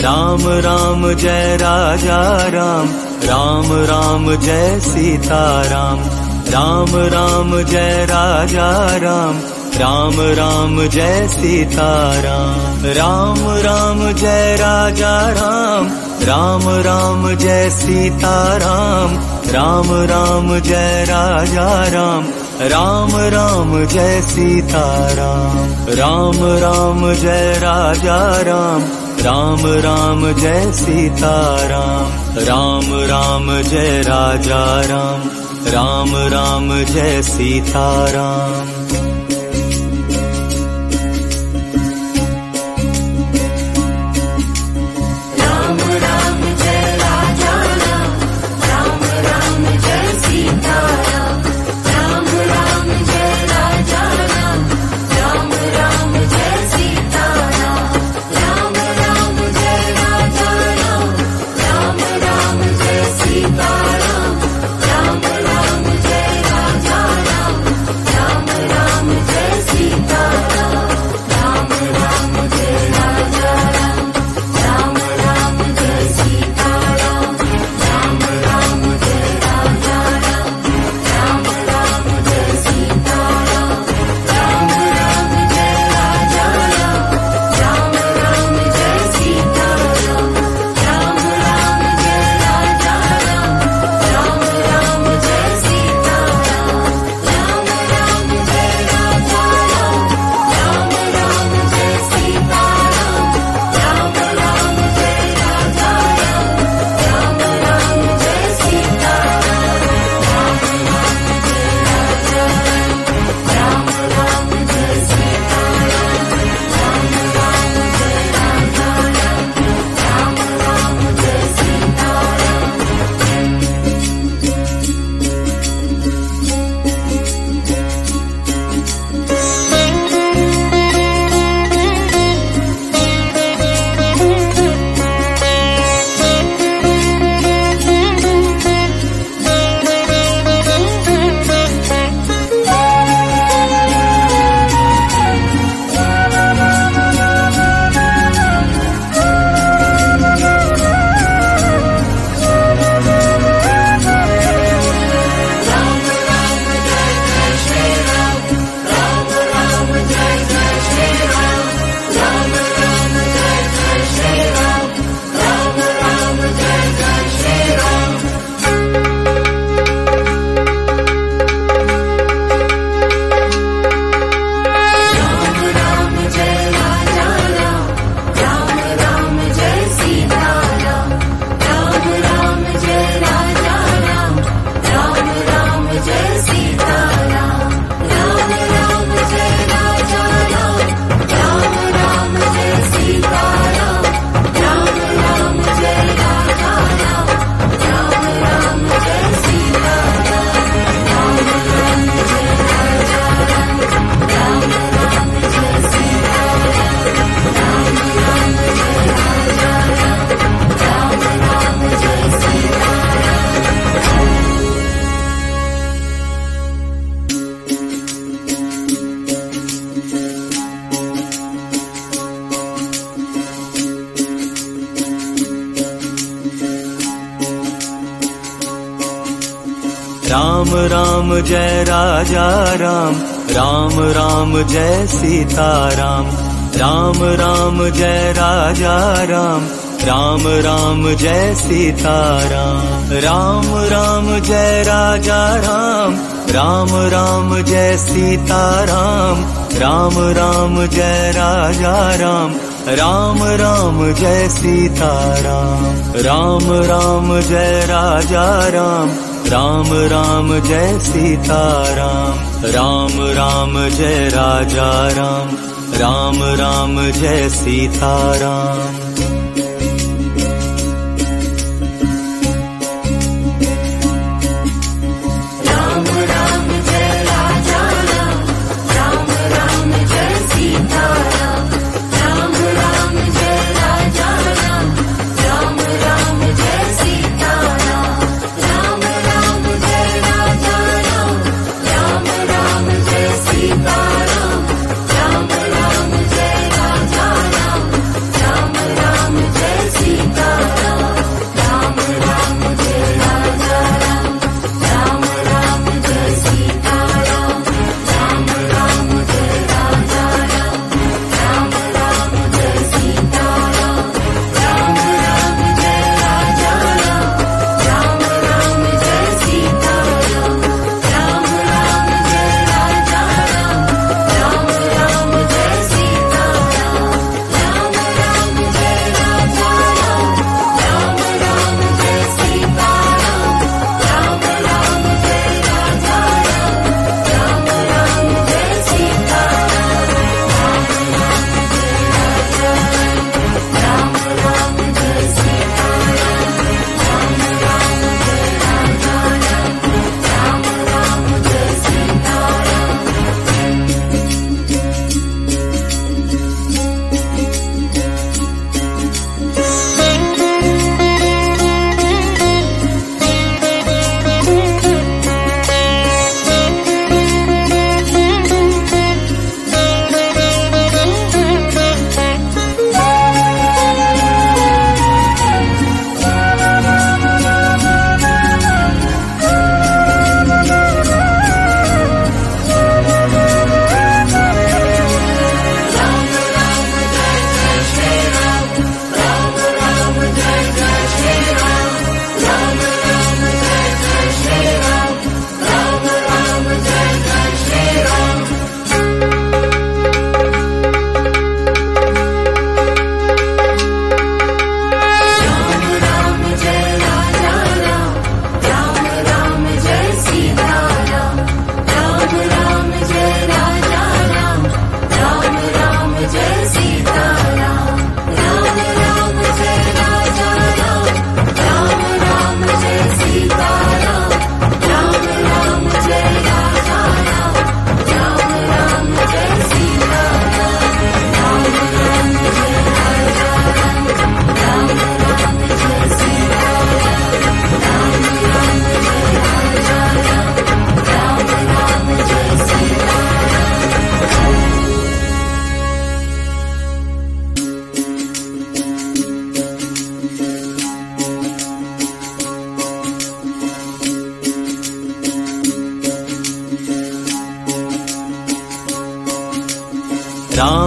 Ram Ram Jai Raja Ram, Ram Ram Jai Sitaram. Ram Ram Jai Raja Ram, Ram Ram Jai Sitaram. Ram Ram Jai Raja Ram, Ram Ram Jai Sitaram. Ram Ram Jai Raja Ram, Ram Ram Jai Sitaram. Ram Ram Jai Raja Ram, Ram Ram Jai Sitaram. Ram Ram Jai Raja Ram, Ram Ram Jai Sitaram. Ram Ram Jai Raja Ram, Ram Ram Jai Sitaram. Ram Ram Jai Raja Ram, Ram Ram Jai Sitaram. Ram Ram Jai Raja Ram, Ram Ram Jai Sitaram. Ram Ram Jai Raja Ram, Ram Ram Jai Sitaram. Ram Ram Jai Raja Ram, Ram Ram Jai Sitaram. Ram Ram Jai Raja Ram, Ram Ram Jai Sitaram. Ram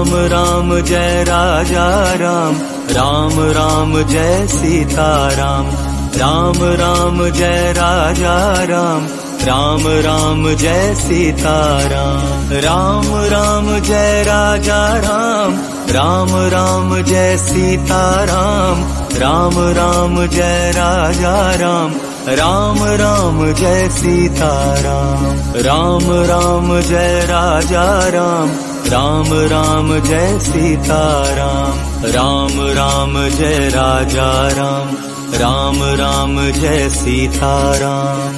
Ram Ram Jai Raja Ram, Ram Ram Jai Sita Ram, Ram Ram Jai Raja Ram, Ram Ram Jai Sita Ram, Ram Ram Jai Raja Ram, Ram Ram Jai Sita Ram, Ram Ram Jai Raja Ram, Ram Ram Jai Sita Ram, Ram Ram Jai Raja Ram, Ram Ram Jai Sita Ram, Ram Ram Jai Raja Ram, Ram Ram Jai Sita Ram.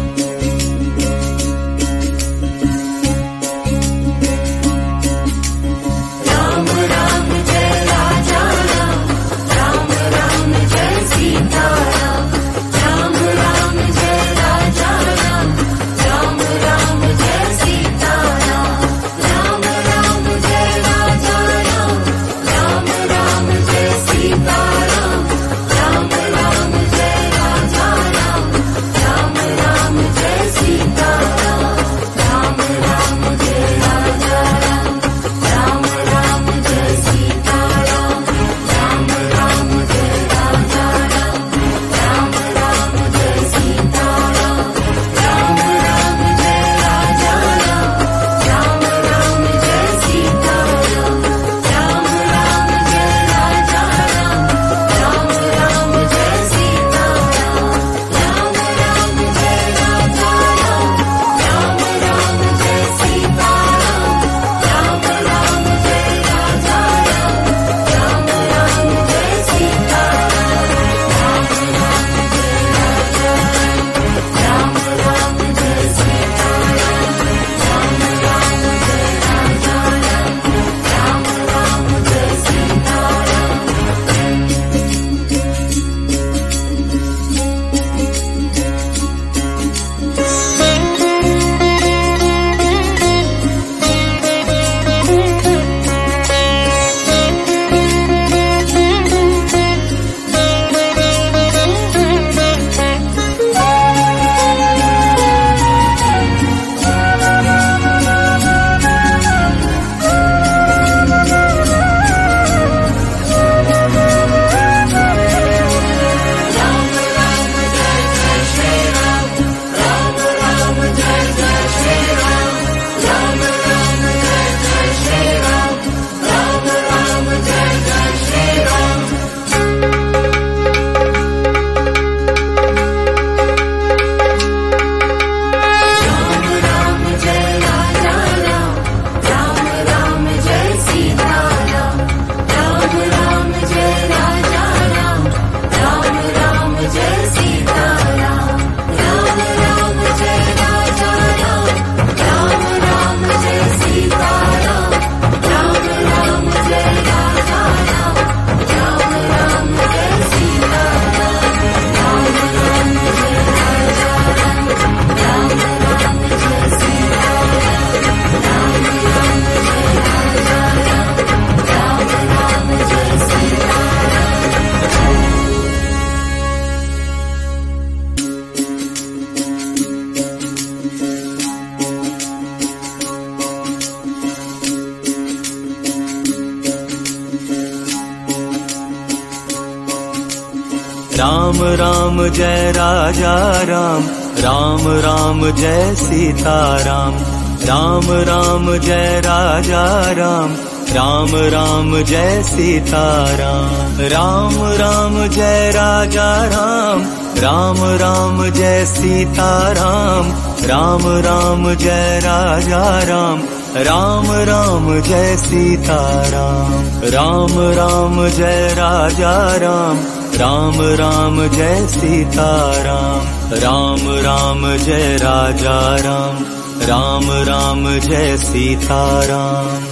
Ram Ram Jai Raja Ram, Ram Ram Jai Sita Ram, Ram Ram Jai Raja Ram, Ram Ram Jai Sita Ram, Ram Ram Jai Raja Ram, Ram Ram Jai Sita Ram, Ram Ram Jai Raja Ram, Ram Ram Jai Sita Ram, Ram Ram Jai Raja Ram, Ram Ram Jai Sita Ram, Ram Ram Jai Raja Ram, Ram Ram Jai Sita Ram.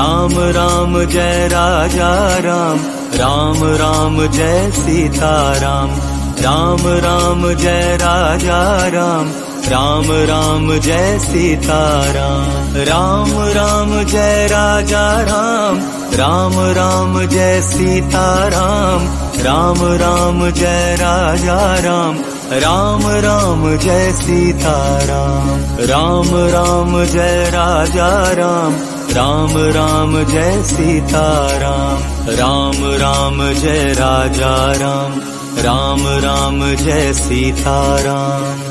Ram Ram Jai Raja Ram, Ram Ram Jai Sitaram. Ram Ram Jai Raja Ram, Ram Ram Jai Sitaram. Ram Ram Jai Raja Ram, Ram Ram Jai Sitaram. Ram Ram Jai Raja Ram, Ram Ram Jai Sitaram. Ram Ram Jai Raja Ram, Ram Ram Jai Sitaram. Ram Ram Jai Raja Ram, Ram Ram Jai Sitaram.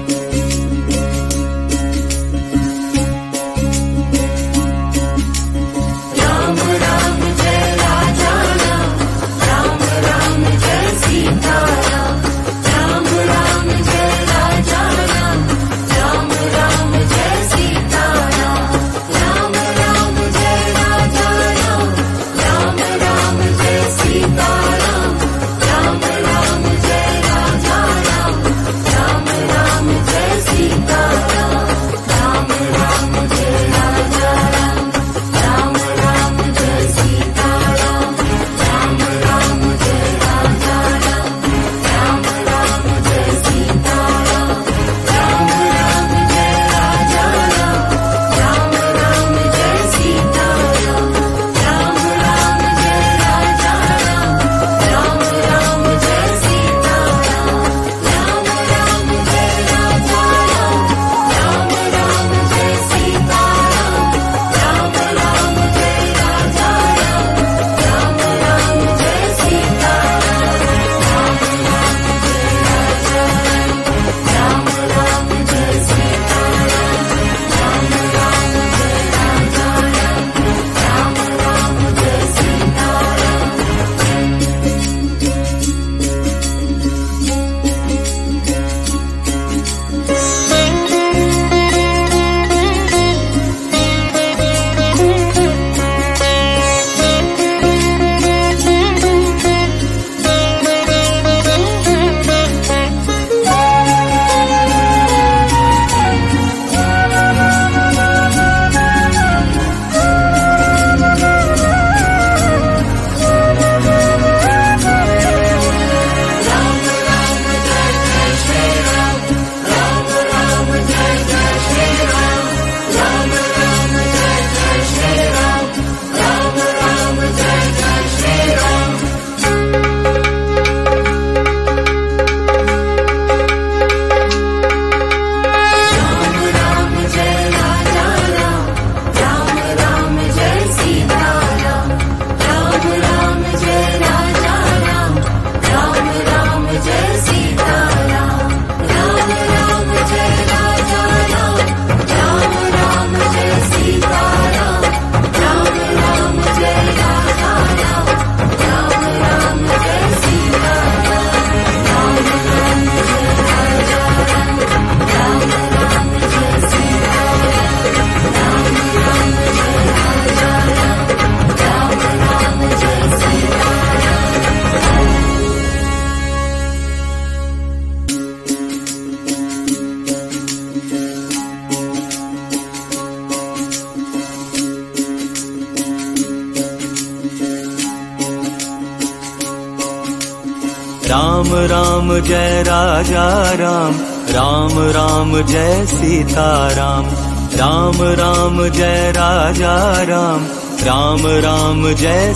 Ram Ram Jai Raja Ram, Ram Ram Jai Sitaram. Ram Ram Jai Raja Ram, Ram Ram Jai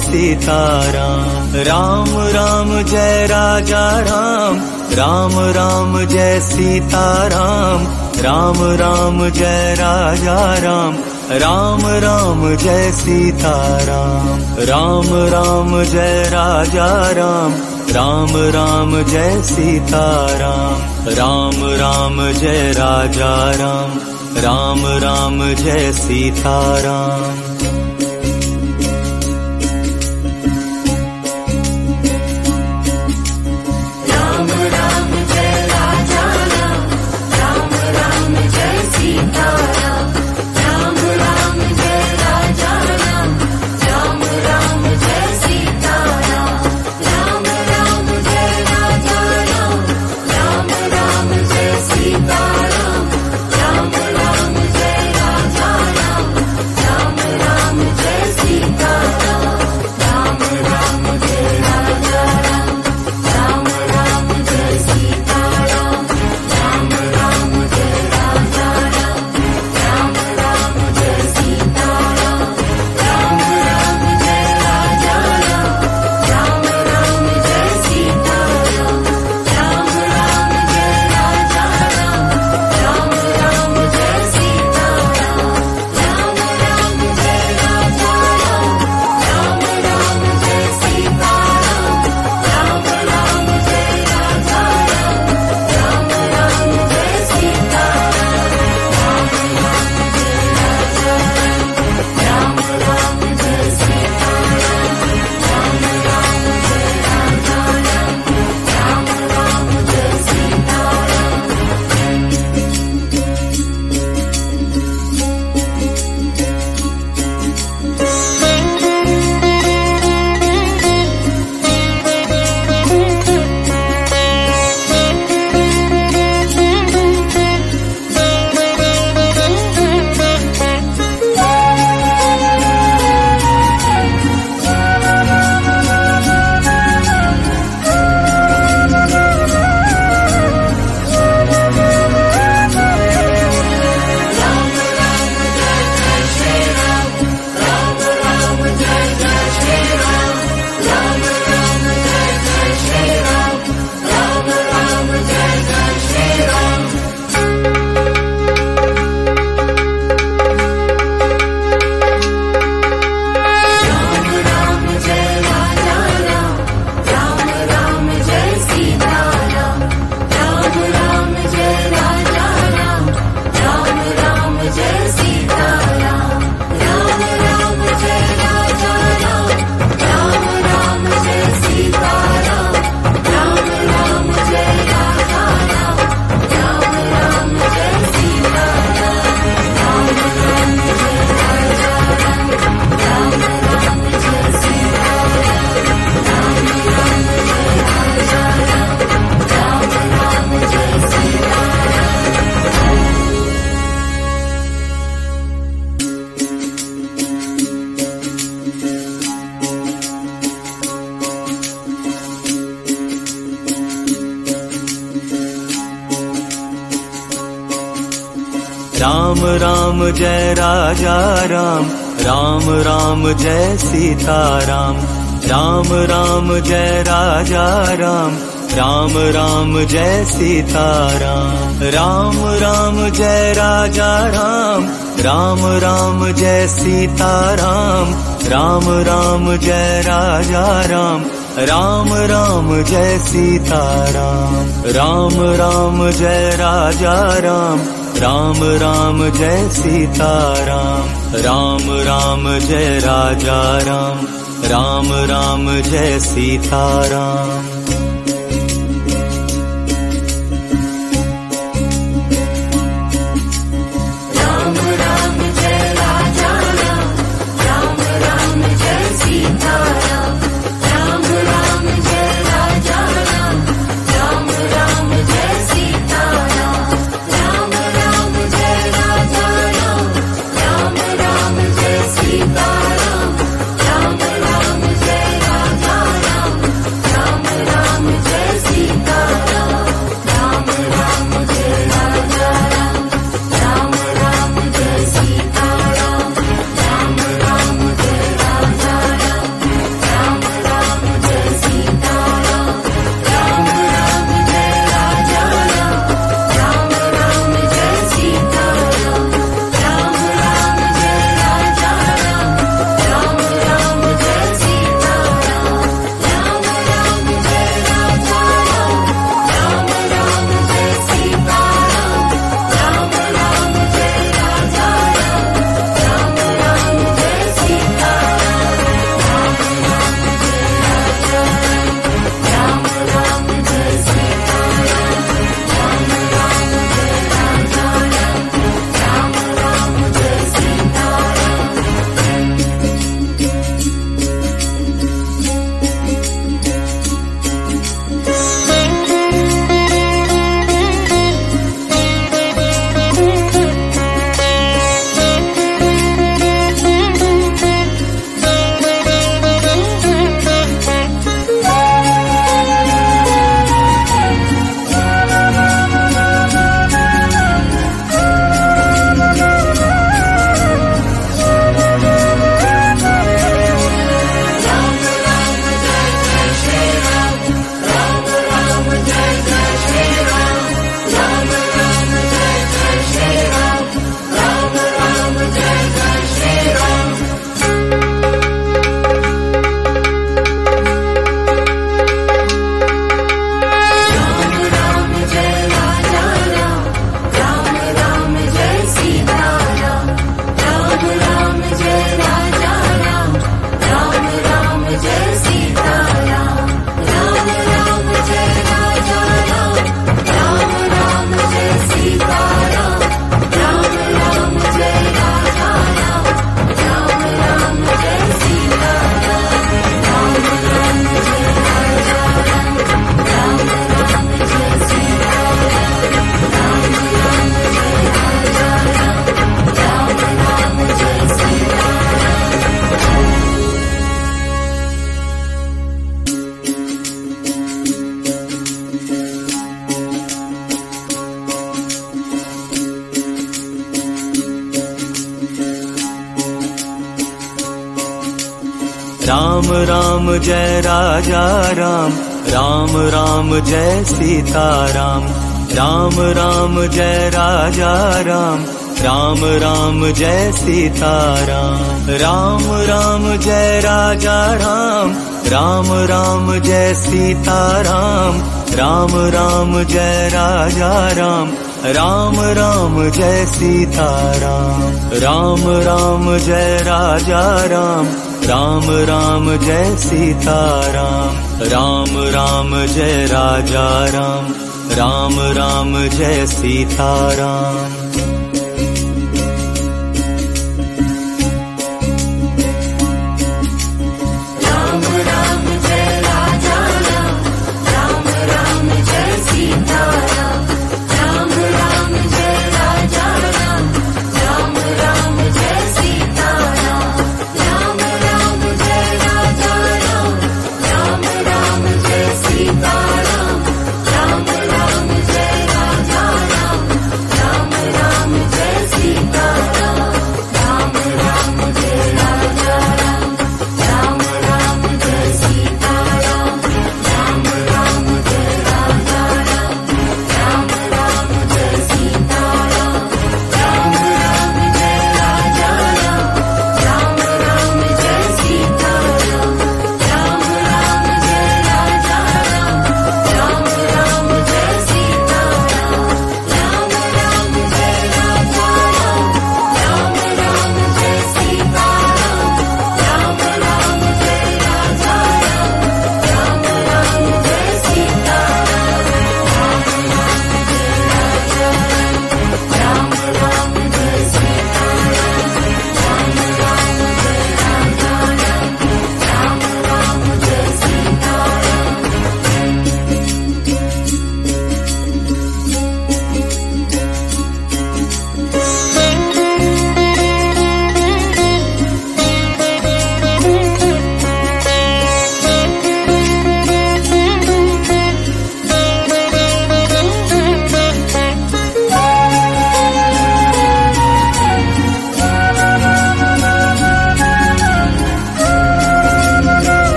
Sitaram. Ram Ram Jai Raja Ram, Ram Ram Jai Sitaram. Ram Ram Jai Raja Ram, Ram Ram Jai Sitaram. Ram Ram Jai Raja Ram, Ram Ram Jai Sitaram. Ram Ram Jai Raja Ram, Ram Ram Jai Sitaram. Ram Ram Ram Jai Raja Ram, Ram Ram Jai Sita Ram, Ram Ram Jai Raja Ram, Ram Ram Jai Sita Ram, Ram Ram Jai Raja Ram, Ram Ram Jai Sita Ram, Ram Ram Jai Raja Ram, Ram Ram Jai Sita Ram, Ram Ram Jai Raja Ram, Ram Ram Jai Sita Ram, Ram Ram Jai Raja Ram, Ram Ram Jai Sita Ram. Ram Ram Jai Raja Ram, Ram Ram Jai Sita Ram, Ram Ram Jai Raja Ram, Ram Ram Jai Sita Ram, Ram Ram Jai Raja Ram, Ram Ram Jai Sita Ram, Ram Ram Jai Raja Ram, Ram Ram Jai Sita Ram, Ram Ram Jai Raja Ram, Ram Ram Jai Sita Ram, Ram Ram Jai Raja Ram, Ram Ram Jai Sita Ram.